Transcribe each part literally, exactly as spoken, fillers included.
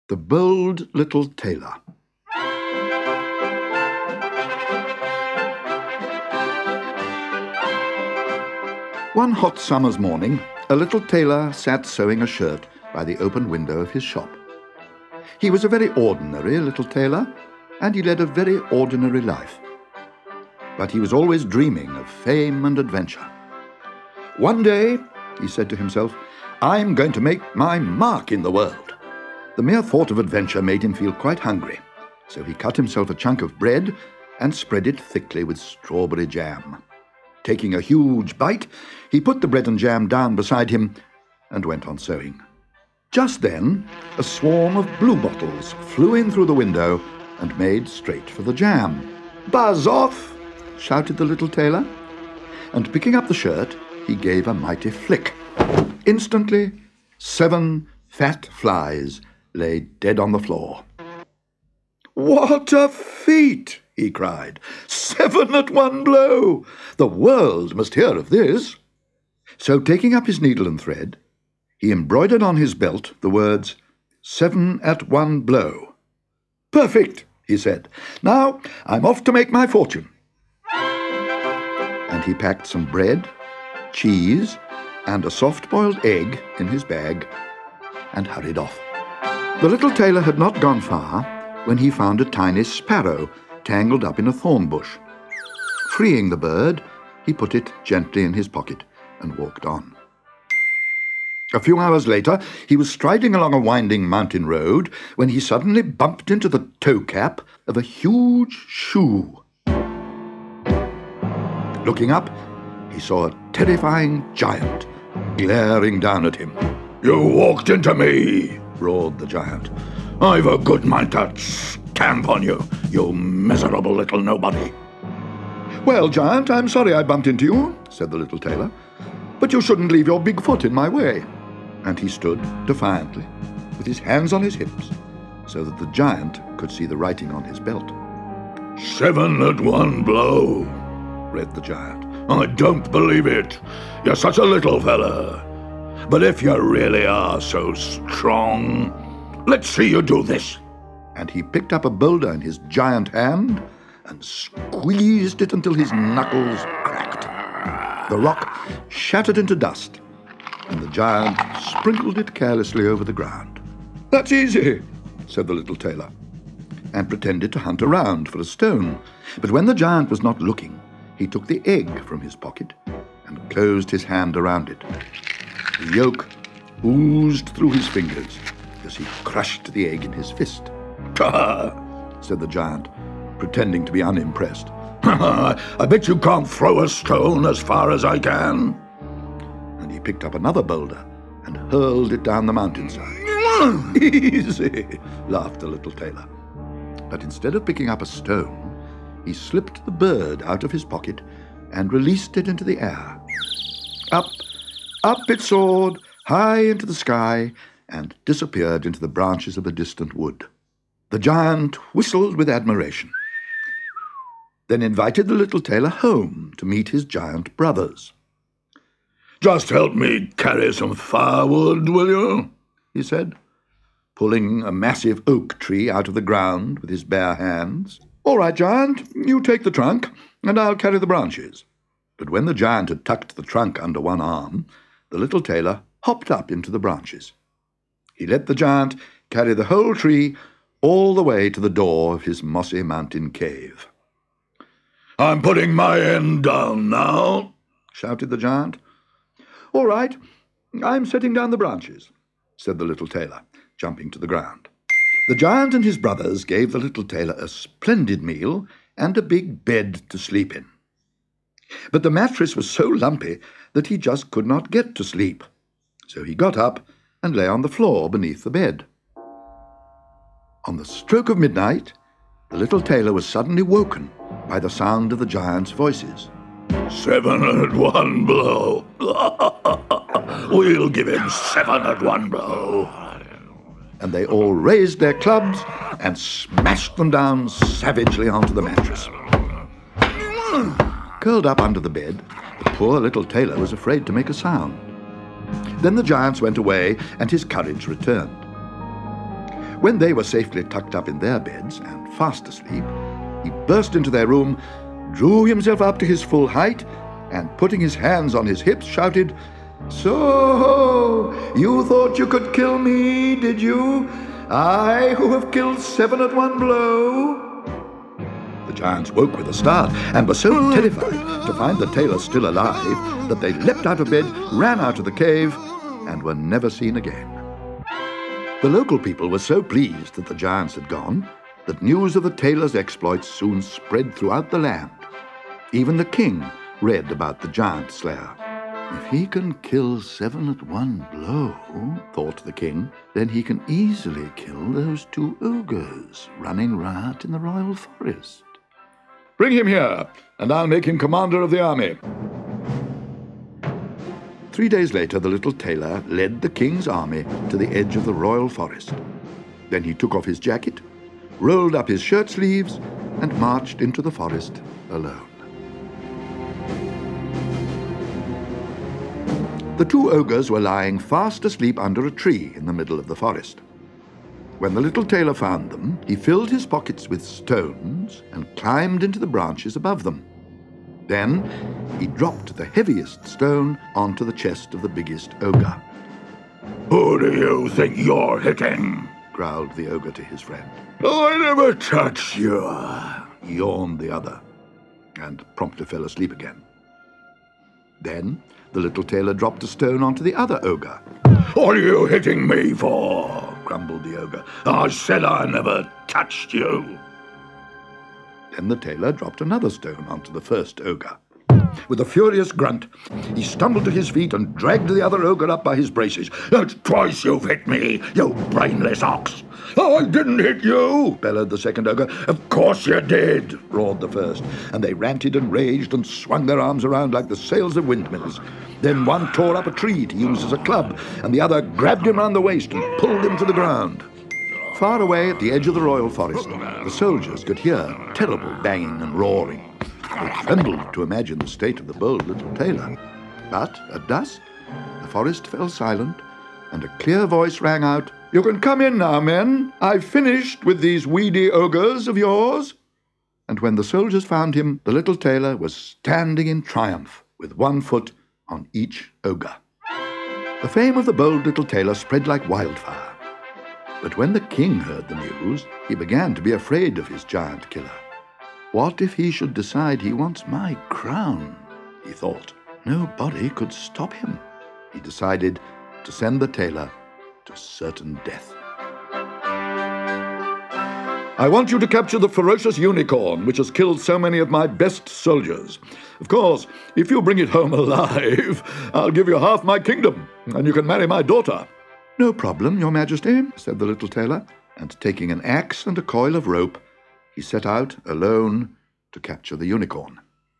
The Bold Little Tailor. One hot summer's morning, a little tailor sat sewing a shirt by the open window of his shop. He was a very ordinary little tailor, and he led a very ordinary life. But he was always dreaming of fame and adventure. One day, he said to himself, I'm going to make my mark in the world. The mere thought of adventure made him feel quite hungry, so he cut himself a chunk of bread and spread it thickly with strawberry jam. Taking a huge bite, he put the bread and jam down beside him and went on sewing. Just then, a swarm of bluebottles flew in through the window and made straight for the jam. "Buzz off!" shouted the little tailor, and picking up the shirt, he gave a mighty flick. Instantly, seven fat flies lay dead on the floor. "What a feat!" he cried. "Seven at one blow! The world must hear of this." So, taking up his needle and thread, he embroidered on his belt the words, "Seven at one blow." "Perfect," he said. "Now I'm off to make my fortune." And he packed some bread, cheese, and a soft-boiled egg in his bag and hurried off. The little tailor had not gone far when he found a tiny sparrow tangled up in a thorn bush. Freeing the bird, he put it gently in his pocket and walked on. A few hours later, he was striding along a winding mountain road when he suddenly bumped into the toe cap of a huge shoe. Looking up, he saw a terrifying giant glaring down at him. "You walked into me," roared the giant. "I've a good mind to stamp on you, you miserable little nobody." "Well, giant, I'm sorry I bumped into you," said the little tailor, "but you shouldn't leave your big foot in my way." And he stood defiantly, with his hands on his hips, so that the giant could see the writing on his belt. "Seven at one blow," read the giant. "I don't believe it. You're such a little fella. But if you really are so strong, let's see you do this." And he picked up a boulder in his giant hand and squeezed it until his knuckles cracked. The rock shattered into dust, and the giant sprinkled it carelessly over the ground. "That's easy," said the little tailor, and pretended to hunt around for a stone. But when the giant was not looking, he took the egg from his pocket and closed his hand around it. The yolk oozed through his fingers as he crushed the egg in his fist. "Ha!" said the giant, pretending to be unimpressed. "I bet you can't throw a stone as far as I can." And he picked up another boulder and hurled it down the mountainside. "Easy," laughed the little tailor. But instead of picking up a stone, he slipped the bird out of his pocket and released it into the air. Up, up it soared, high into the sky, and disappeared into the branches of a distant wood. The giant whistled with admiration, then invited the little tailor home to meet his giant brothers. "Just help me carry some firewood, will you?" he said, pulling a massive oak tree out of the ground with his bare hands. "All right, giant, you take the trunk, and I'll carry the branches." But when the giant had tucked the trunk under one arm, the little tailor hopped up into the branches. He let the giant carry the whole tree all the way to the door of his mossy mountain cave. "I'm putting my end down now," shouted the giant. "All right, I'm setting down the branches," said the little tailor, jumping to the ground. The giant and his brothers gave the little tailor a splendid meal and a big bed to sleep in. But the mattress was so lumpy that he just could not get to sleep. So he got up and lay on the floor beneath the bed. On the stroke of midnight, the little tailor was suddenly woken by the sound of the giant's voices. "Seven at one blow. We'll give him seven at one blow." And they all raised their clubs and smashed them down savagely onto the mattress. Curled up under the bed, the poor little tailor was afraid to make a sound. Then the giants went away, and his courage returned. When they were safely tucked up in their beds and fast asleep, he burst into their room, drew himself up to his full height, and putting his hands on his hips, shouted, "So, you thought you could kill me, did you? I, who have killed seven at one blow?" The giants woke with a start and were so terrified to find the tailor still alive that they leapt out of bed, ran out of the cave, and were never seen again. The local people were so pleased that the giants had gone that news of the tailor's exploits soon spread throughout the land. Even the king read about the giant slayer. "If he can kill seven at one blow," thought the king, "then he can easily kill those two ogres running riot in the royal forest. Bring him here, and I'll make him commander of the army." Three days later, the little tailor led the king's army to the edge of the royal forest. Then he took off his jacket, rolled up his shirt sleeves, and marched into the forest alone. The two ogres were lying fast asleep under a tree in the middle of the forest. When the little tailor found them, he filled his pockets with stones and climbed into the branches above them. Then he dropped the heaviest stone onto the chest of the biggest ogre. "Who do you think you're hitting?" growled the ogre to his friend. "I never touched you," yawned the other, and promptly fell asleep again. Then the little tailor dropped a stone onto the other ogre. "What are you hitting me for?" grumbled the ogre. "I said I never touched you." Then the tailor dropped another stone onto the first ogre. With a furious grunt, he stumbled to his feet and dragged the other ogre up by his braces. "That's twice you've hit me, you brainless ox!" "Oh, I didn't hit you!" bellowed the second ogre. "Of course you did!" roared the first, and they ranted and raged and swung their arms around like the sails of windmills. Then one tore up a tree to use as a club, and the other grabbed him round the waist and pulled him to the ground. Far away at the edge of the royal forest, the soldiers could hear terrible banging and roaring. They trembled to imagine the state of the bold little tailor. But at dusk, the forest fell silent, and a clear voice rang out, "You can come in now, men. I've finished with these weedy ogres of yours." And when the soldiers found him, the little tailor was standing in triumph, with one foot on each ogre. The fame of the bold little tailor spread like wildfire. But when the king heard the news, he began to be afraid of his giant killer. "What if he should decide he wants my crown?" he thought. Nobody could stop him. He decided to send the tailor to certain death. "I want you to capture the ferocious unicorn, which has killed so many of my best soldiers. Of course, if you bring it home alive, I'll give you half my kingdom, and you can marry my daughter." "No problem, Your Majesty," said the little tailor, and taking an axe and a coil of rope, he set out alone to capture the unicorn.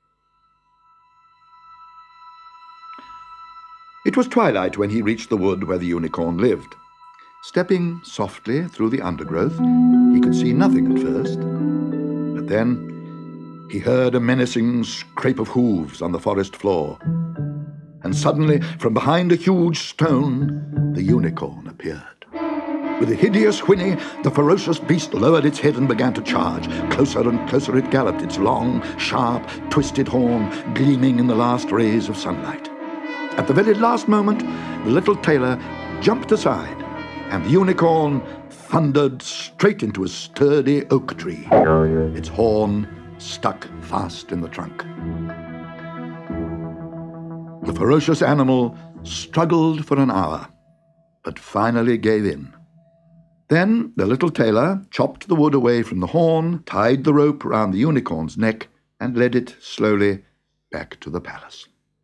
It was twilight when he reached the wood where the unicorn lived. Stepping softly through the undergrowth, he could see nothing at first. But then he heard a menacing scrape of hooves on the forest floor. And suddenly, from behind a huge stone, the unicorn appeared. With a hideous whinny, the ferocious beast lowered its head and began to charge. Closer and closer it galloped, its long, sharp, twisted horn gleaming in the last rays of sunlight. At the very last moment, the little tailor jumped aside, and the unicorn thundered straight into a sturdy oak tree. Its horn stuck fast in the trunk. The ferocious animal struggled for an hour, but finally gave in. Then the little tailor chopped the wood away from the horn, tied the rope round the unicorn's neck, and led it slowly back to the palace.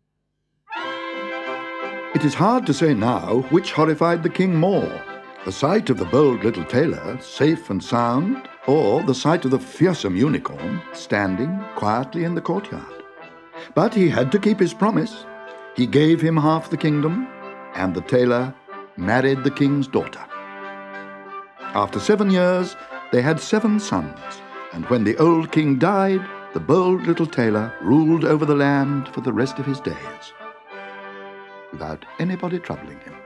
It is hard to say now which horrified the king more, the sight of the bold little tailor, safe and sound, or the sight of the fearsome unicorn standing quietly in the courtyard. But he had to keep his promise. He gave him half the kingdom, and the tailor married the king's daughter. After seven years, they had seven sons, and when the old king died, the bold little tailor ruled over the land for the rest of his days, without anybody troubling him.